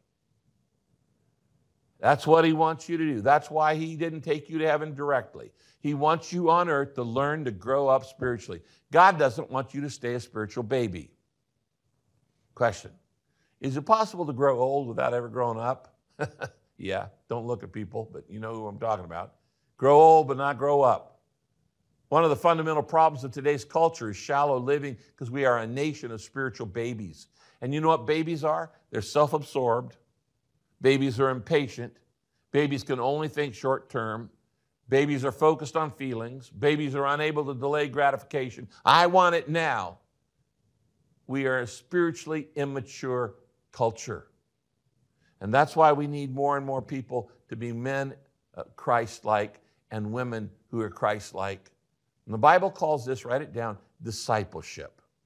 That's what he wants you to do. That's why he didn't take you to heaven directly. He wants you on earth to learn to grow up spiritually. God doesn't want you to stay a spiritual baby. Question, is it possible to grow old without ever growing up? Yeah, don't look at people, but you know who I'm talking about. Grow old but not grow up. One of the fundamental problems of today's culture is shallow living because we are a nation of spiritual babies. And you know what babies are? They're self-absorbed. Babies are impatient. Babies can only think short term. Babies are focused on feelings. Babies are unable to delay gratification. I want it now. We are a spiritually immature culture. And that's why we need more and more people to be men Christ-like and women who are Christ-like. And the Bible calls this, write it down, discipleship.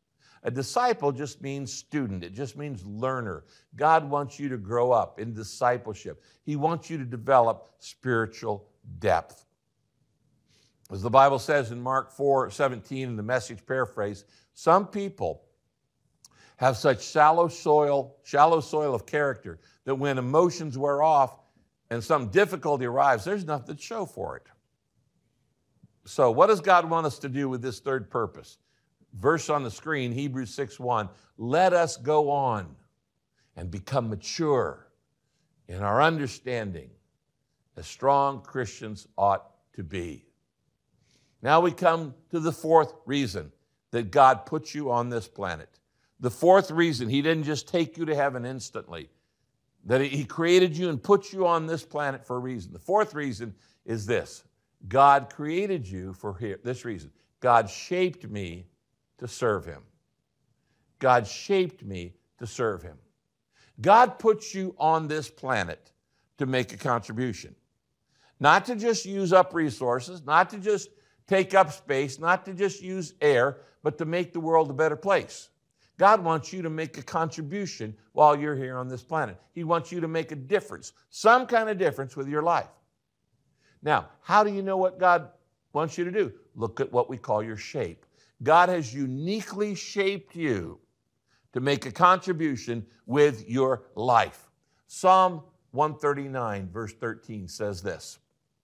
A disciple just means student. It just means learner. God wants you to grow up in discipleship. He wants you to develop spiritual depth. As the Bible says in Mark 4:17 in the Message paraphrase, some people have such shallow soil of character that when emotions wear off and some difficulty arrives, there's nothing to show for it. So what does God want us to do with this third purpose? Verse on the screen, Hebrews 6:1, let us go on and become mature in our understanding as strong Christians ought to be. Now we come to the fourth reason that God put you on this planet. The fourth reason, he didn't just take you to heaven instantly, that he created you and put you on this planet for a reason. The fourth reason is this: God created you for this reason. God shaped me to serve him. God shaped me to serve him. God puts you on this planet to make a contribution. Not to just use up resources, not to just take up space, not to just use air, but to make the world a better place. God wants you to make a contribution while you're here on this planet. He wants you to make a difference, some kind of difference with your life. Now, how do you know what God wants you to do? Look at what we call your shape. God has uniquely shaped you to make a contribution with your life. Psalm 139, verse 13 says this: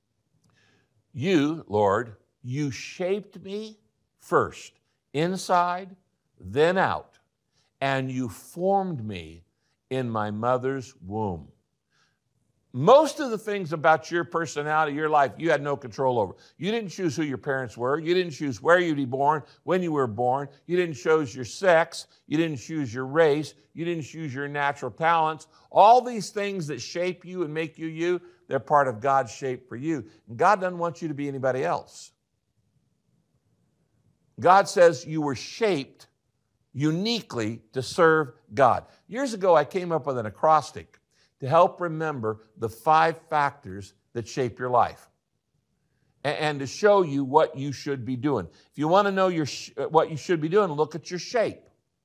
You, Lord, you shaped me first, inside, then out, and you formed me in my mother's womb. Most of the things about your personality, your life, you had no control over. You didn't choose who your parents were. You didn't choose where you'd be born, when you were born. You didn't choose your sex. You didn't choose your race. You didn't choose your natural talents. All these things that shape you and make you you, they're part of God's shape for you. And God doesn't want you to be anybody else. God says you were shaped uniquely to serve God. Years ago, I came up with an acrostic to help remember the 5 factors that shape your life and to show you what you should be doing. If you want to know what you should be doing, look at your shape.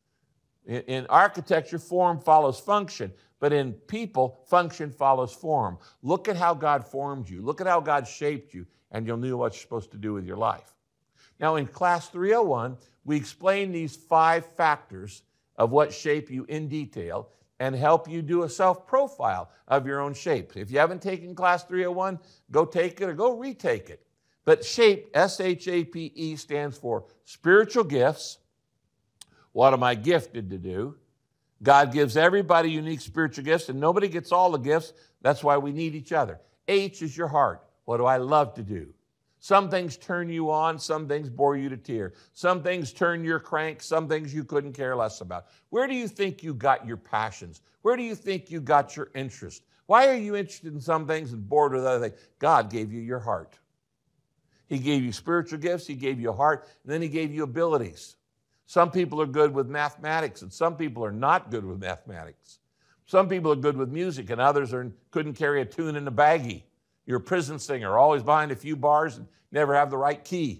In architecture, form follows function, but in people, function follows form. Look at how God formed you. Look at how God shaped you, and you'll know what you're supposed to do with your life. Now, in Class 301, we explain these 5 factors of what shape you in detail and help you do a self-profile of your own shape. If you haven't taken Class 301, go take it or go retake it. But SHAPE, S-H-A-P-E, stands for spiritual gifts. What am I gifted to do? God gives everybody unique spiritual gifts, and nobody gets all the gifts. That's why we need each other. H is your heart. What do I love to do? Some things turn you on, some things bore you to tears. Some things turn your crank, some things you couldn't care less about. Where do you think you got your passions? Where do you think you got your interest? Why are you interested in some things and bored with other things? God gave you your heart. He gave you spiritual gifts, he gave you a heart, and then he gave you abilities. Some people are good with mathematics, and some people are not good with mathematics. Some people are good with music, and others couldn't carry a tune in a baggie. You're a prison singer, always behind a few bars and never have the right key.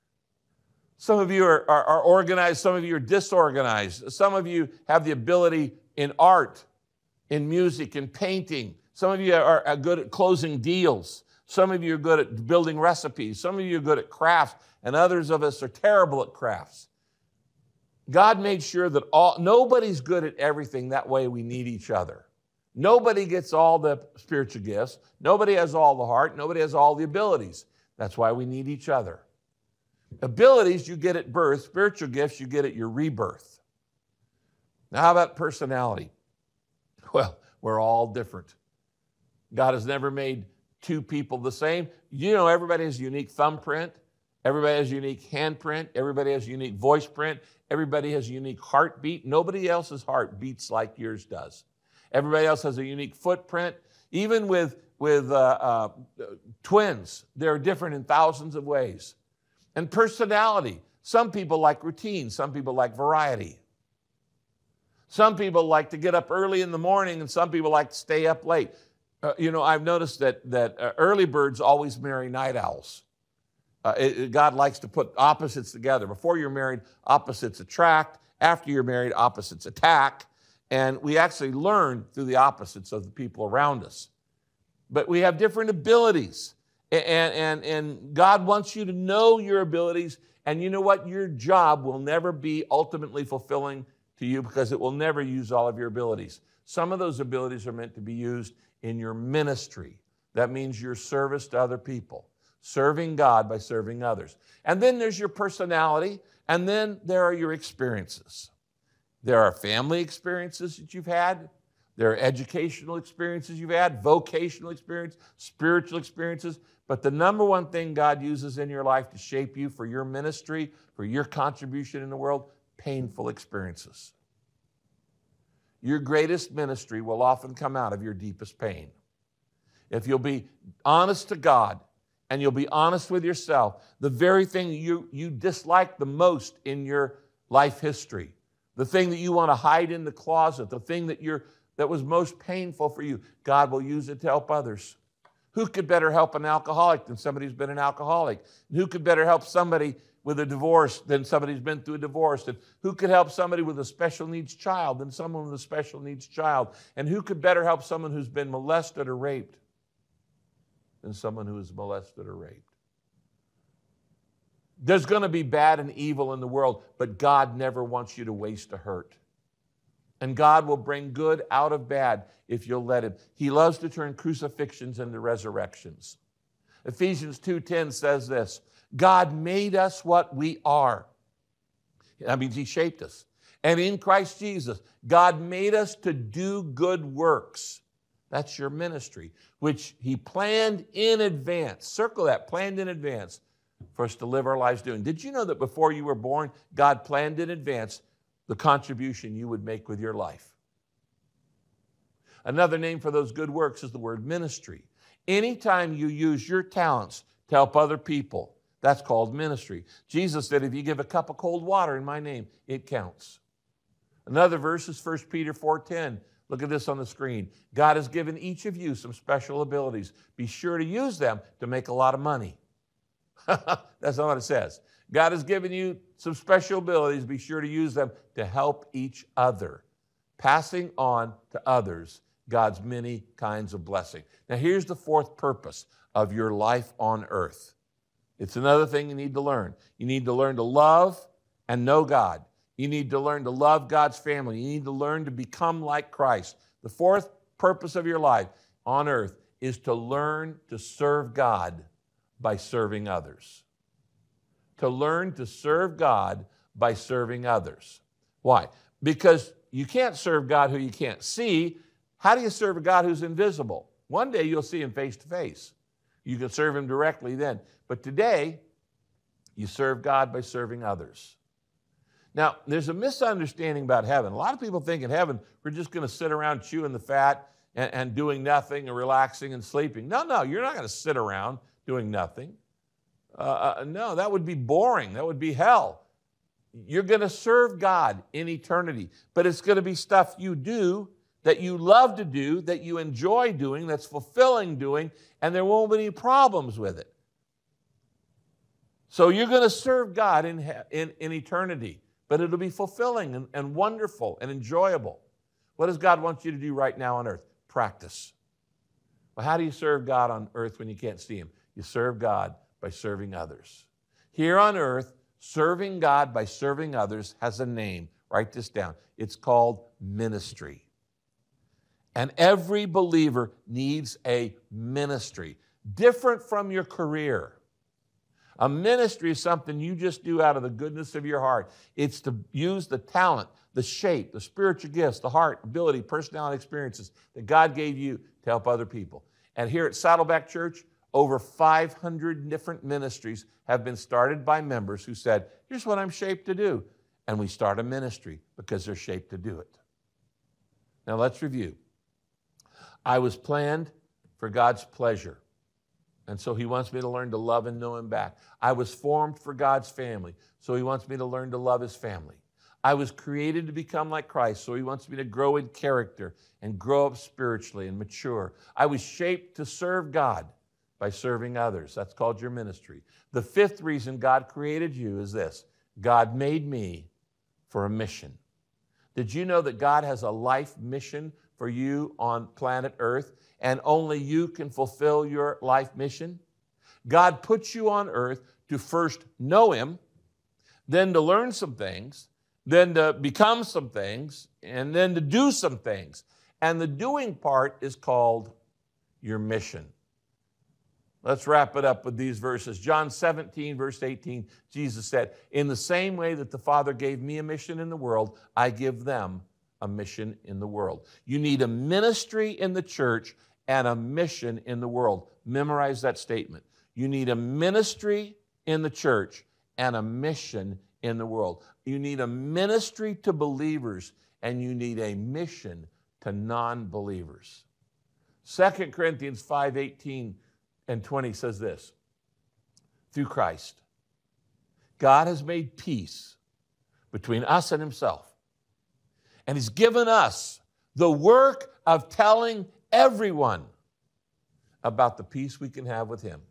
Some of you are organized, some of you are disorganized. Some of you have the ability in art, in music, in painting. Some of you are good at closing deals. Some of you are good at building recipes. Some of you are good at crafts, and others of us are terrible at crafts. God made sure that nobody's good at everything. That way we need each other. Nobody gets all the spiritual gifts. Nobody has all the heart. Nobody has all the abilities. That's why we need each other. Abilities you get at birth. Spiritual gifts you get at your rebirth. Now, how about personality? Well, we're all different. God has never made 2 people the same. You know, everybody has a unique thumbprint. Everybody has a unique handprint. Everybody has a unique voice print. Everybody has a unique heartbeat. Nobody else's heart beats like yours does. Everybody else has a unique footprint. Even with twins, they're different in thousands of ways. And personality, some people like routine, some people like variety. Some people like to get up early in the morning, and some people like to stay up late. I've noticed that early birds always marry night owls. God likes to put opposites together. Before you're married, opposites attract, After you're married, opposites attack, and we actually learn through the opposites of the people around us. But we have different abilities, and God wants you to know your abilities, and you know what? Your job will never be ultimately fulfilling to you because it will never use all of your abilities. Some of those abilities are meant to be used in your ministry. That means your service to other people, serving God by serving others. And then there's your personality, and then there are your experiences. There are family experiences that you've had. There are educational experiences you've had, vocational experience, spiritual experiences. But the number one thing God uses in your life to shape you for your ministry, for your contribution in the world, painful experiences. Your greatest ministry will often come out of your deepest pain. If you'll be honest to God and you'll be honest with yourself, the very thing you dislike the most in your life history, the thing that you want to hide in the closet, the thing that was most painful for you, God will use it to help others. Who could better help an alcoholic than somebody who's been an alcoholic? And who could better help somebody with a divorce than somebody who's been through a divorce? And who could help somebody with a special needs child than someone with a special needs child? And who could better help someone who's been molested or raped than someone who is molested or raped? There's going to be bad and evil in the world, but God never wants you to waste a hurt. And God will bring good out of bad if you'll let Him. He loves to turn crucifixions into resurrections. Ephesians 2:10 says this, God made us what we are. That means He shaped us. And in Christ Jesus, God made us to do good works. That's your ministry, which He planned in advance. Circle that, planned in advance for us to live our lives doing. Did you know that before you were born, God planned in advance the contribution you would make with your life? Another name for those good works is the word ministry. Anytime you use your talents to help other people, that's called ministry. Jesus said, if you give a cup of cold water in my name, it counts. Another verse is 1 Peter 4:10. Look at this on the screen. God has given each of you some special abilities. Be sure to use them to make a lot of money. That's not what it says. God has given you some special abilities. Be sure to use them to help each other, passing on to others God's many kinds of blessing. Now, here's the fourth purpose of your life on earth. It's another thing you need to learn. You need to learn to love and know God. You need to learn to love God's family. You need to learn to become like Christ. The fourth purpose of your life on earth is to learn to serve God by serving others. To learn to serve God by serving others. Why? Because you can't serve God who you can't see. How do you serve a God who's invisible? One day you'll see Him face to face. You can serve Him directly then. But today, you serve God by serving others. Now, there's a misunderstanding about heaven. A lot of people think in heaven, we're just going to sit around chewing the fat and doing nothing and relaxing and sleeping. No, you're not going to sit around doing nothing. No, that would be boring. That would be hell. You're going to serve God in eternity, but it's going to be stuff you do that you love to do, that you enjoy doing, that's fulfilling doing, and there won't be any problems with it. So you're going to serve God in eternity, but it'll be fulfilling and wonderful and enjoyable. What does God want you to do right now on earth? Practice. Well, how do you serve God on earth when you can't see Him? You serve God by serving others. Here on earth, serving God by serving others has a name. Write this down. It's called ministry. And every believer needs a ministry, different from your career. A ministry is something you just do out of the goodness of your heart. It's to use the talent, the shape, the spiritual gifts, the heart, ability, personality, experiences that God gave you to help other people. And here at Saddleback Church, over 500 different ministries have been started by members who said, here's what I'm shaped to do. And we start a ministry because they're shaped to do it. Now let's review. I was planned for God's pleasure. And so He wants me to learn to love and know Him back. I was formed for God's family. So He wants me to learn to love His family. I was created to become like Christ. So He wants me to grow in character and grow up spiritually and mature. I was shaped to serve God by serving others. That's called your ministry. The fifth reason God created you is this. God made me for a mission. Did you know that God has a life mission for you on planet Earth, and only you can fulfill your life mission? God puts you on earth to first know Him, then to learn some things, then to become some things, and then to do some things. And the doing part is called your mission. Let's wrap it up with these verses. John 17, verse 18, Jesus said, "In the same way that the Father gave me a mission in the world, I give them a mission in the world." You need a ministry in the church and a mission in the world. Memorize that statement. You need a ministry in the church and a mission in the world. You need a ministry to believers, and you need a mission to non-believers. 2 Corinthians 5:18 and 20 says this: "Through Christ, God has made peace between us and Himself, and He's given us the work of telling everyone about the peace we can have with Him."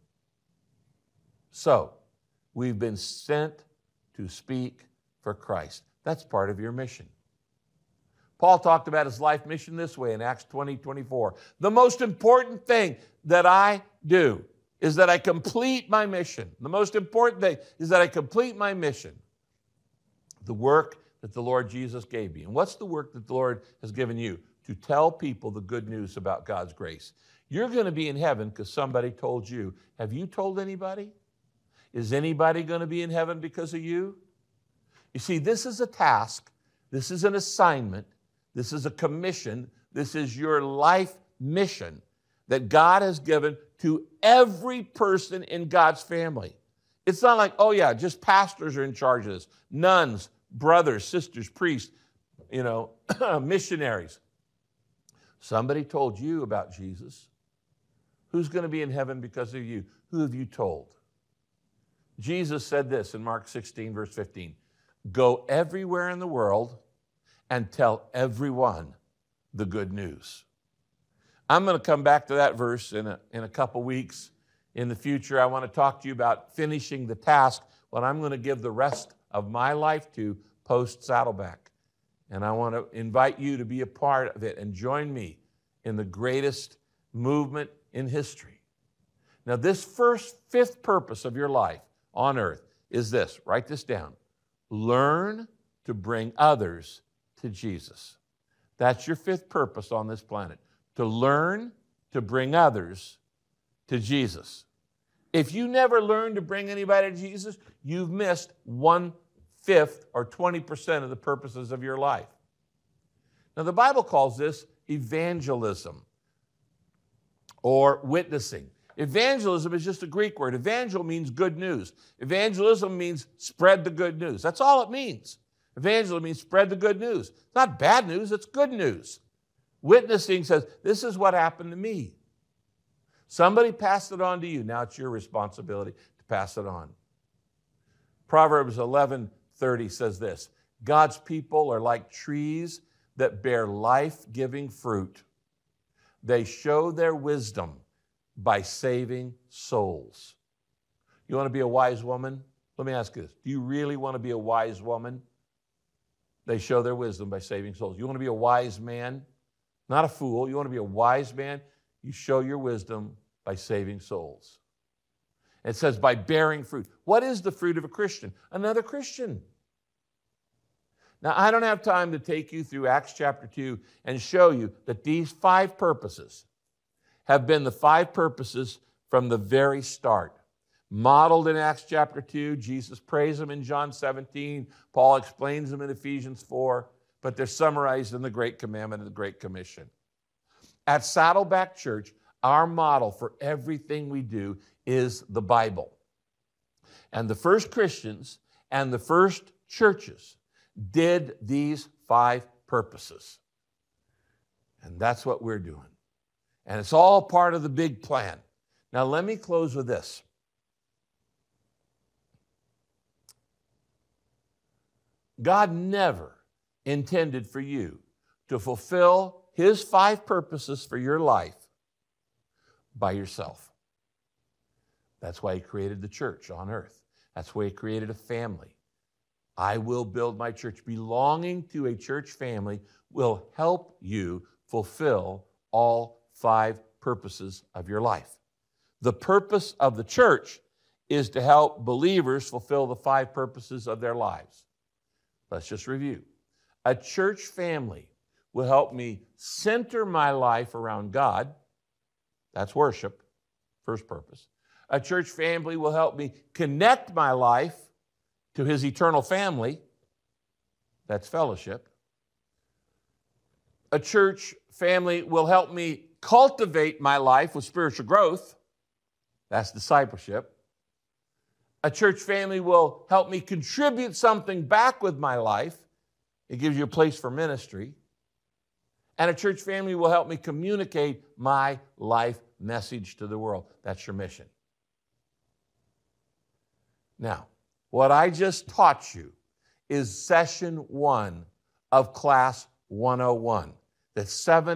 So, we've been sent to speak for Christ. That's part of your mission. Paul talked about his life mission this way in Acts 20:24. "The most important thing that I do is that I complete my mission." The most important thing is that I complete my mission. The work that the Lord Jesus gave me. And what's the work that the Lord has given you? To tell people the good news about God's grace. You're going to be in heaven because somebody told you. Have you told anybody? Is anybody going to be in heaven because of you? You see, this is a task. This is an assignment. This is a commission. This is your life mission that God has given to every person in God's family. It's not like, oh yeah, just pastors are in charge of this. Nuns, brothers, sisters, priests, missionaries. Somebody told you about Jesus. Who's going to be in heaven because of you? Who have you told? Jesus said this in Mark 16, verse 15. "Go everywhere in the world and tell everyone the good news." I'm going to come back to that verse in a couple weeks. In the future, I want to talk to you about finishing the task, what I'm going to give the rest of my life to post-Saddleback. And I want to invite you to be a part of it and join me in the greatest movement in history. Now, this fifth purpose of your life on earth is this. Write this down. Learn to bring others to Jesus. That's your fifth purpose on this planet. To learn to bring others to Jesus. If you never learn to bring anybody to Jesus, you've missed 1/5 or 20% of the purposes of your life. Now, the Bible calls this evangelism or witnessing. Evangelism is just a Greek word. Evangel means good news. Evangelism means spread the good news. That's all it means. Evangelism means spread the good news. It's not bad news, it's good news. Witnessing says, this is what happened to me. Somebody passed it on to you. Now it's your responsibility to pass it on. Proverbs 11:30 says this: "God's people are like trees that bear life-giving fruit. They show their wisdom by saving souls." You want to be a wise woman? Let me ask you this. Do you really want to be a wise woman? They show their wisdom by saving souls. You want to be a wise man? Not a fool. You want to be a wise man? You show your wisdom by saving souls. It says by bearing fruit. What is the fruit of a Christian? Another Christian. Now, I don't have time to take you through Acts chapter 2 and show you that these 5 purposes have been the 5 purposes from the very start. Modeled in Acts chapter 2, Jesus prays them in John 17, Paul explains them in Ephesians 4, but they're summarized in the Great Commandment and the Great Commission. At Saddleback Church, our model for everything we do is the Bible. And the first Christians and the first churches did these 5 purposes. And that's what we're doing. And it's all part of the big plan. Now, let me close with this. God never intended for you to fulfill His 5 purposes for your life by yourself. That's why He created the church on earth. That's why He created a family. I will build my church. Belonging to a church family will help you fulfill all 5 purposes of your life. The purpose of the church is to help believers fulfill the 5 purposes of their lives. Let's just review. A church family will help me center my life around God. That's worship, first purpose. A church family will help me connect my life to His eternal family. That's fellowship. A church family will help me cultivate my life with spiritual growth. That's discipleship. A church family will help me contribute something back with my life. It gives you a place for ministry. And a church family will help me communicate my life message to the world. That's your mission. Now, what I just taught you is session 1 of Class 101 that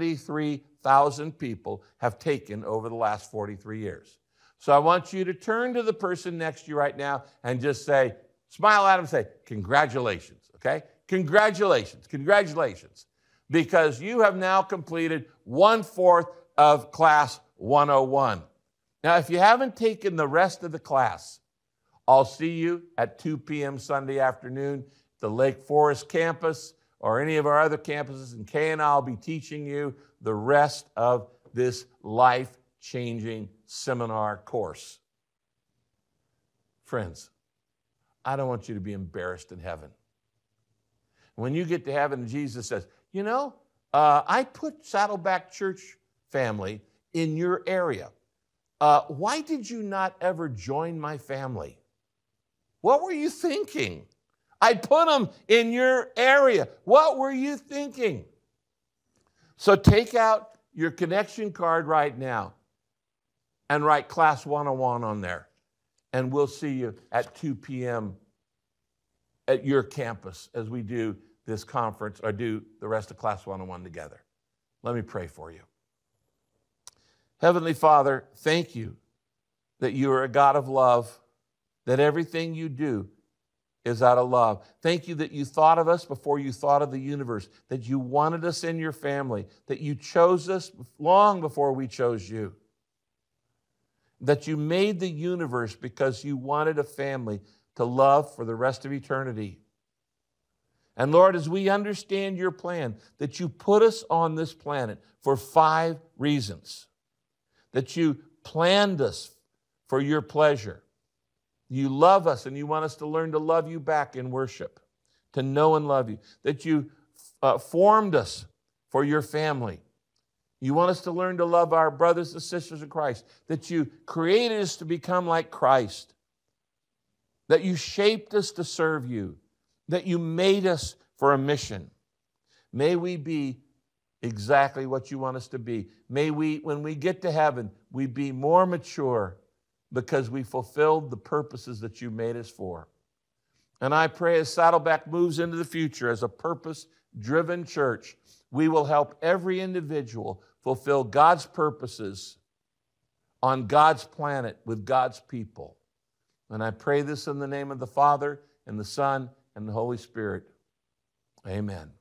73,000 people have taken over the last 43 years. So I want you to turn to the person next to you right now and just say, smile at them, say, congratulations, okay? Congratulations, congratulations, because you have now completed 1/4 of Class 101. Now, if you haven't taken the rest of the class, I'll see you at 2 p.m. Sunday afternoon at the Lake Forest campus or any of our other campuses, and Kay and I will be teaching you the rest of this life-changing seminar course. Friends, I don't want you to be embarrassed in heaven. When you get to heaven, Jesus says, you know, I put Saddleback Church family in your area. Why did you not ever join my family? What were you thinking? I put them in your area. What were you thinking? So take out your connection card right now and write Class 101 on there. And we'll see you at 2 p.m. at your campus as we do this conference or do the rest of Class 101 together. Let me pray for you. Heavenly Father, thank you that you are a God of love, that everything you do is out of love. Thank you that you thought of us before you thought of the universe, that you wanted us in your family, that you chose us long before we chose you, that you made the universe because you wanted a family to love for the rest of eternity. And Lord, as we understand your plan, that you put us on this planet for 5 reasons, that you planned us for your pleasure. You love us and you want us to learn to love you back in worship, to know and love you, that you formed us for your family. You want us to learn to love our brothers and sisters in Christ, that you created us to become like Christ, that you shaped us to serve you, that you made us for a mission. May we be exactly what you want us to be. May we, when we get to heaven, we be more mature because we fulfilled the purposes that you made us for. And I pray as Saddleback moves into the future as a purpose-driven church, we will help every individual fulfill God's purposes on God's planet with God's people. And I pray this in the name of the Father, and the Son, and the Holy Spirit. Amen.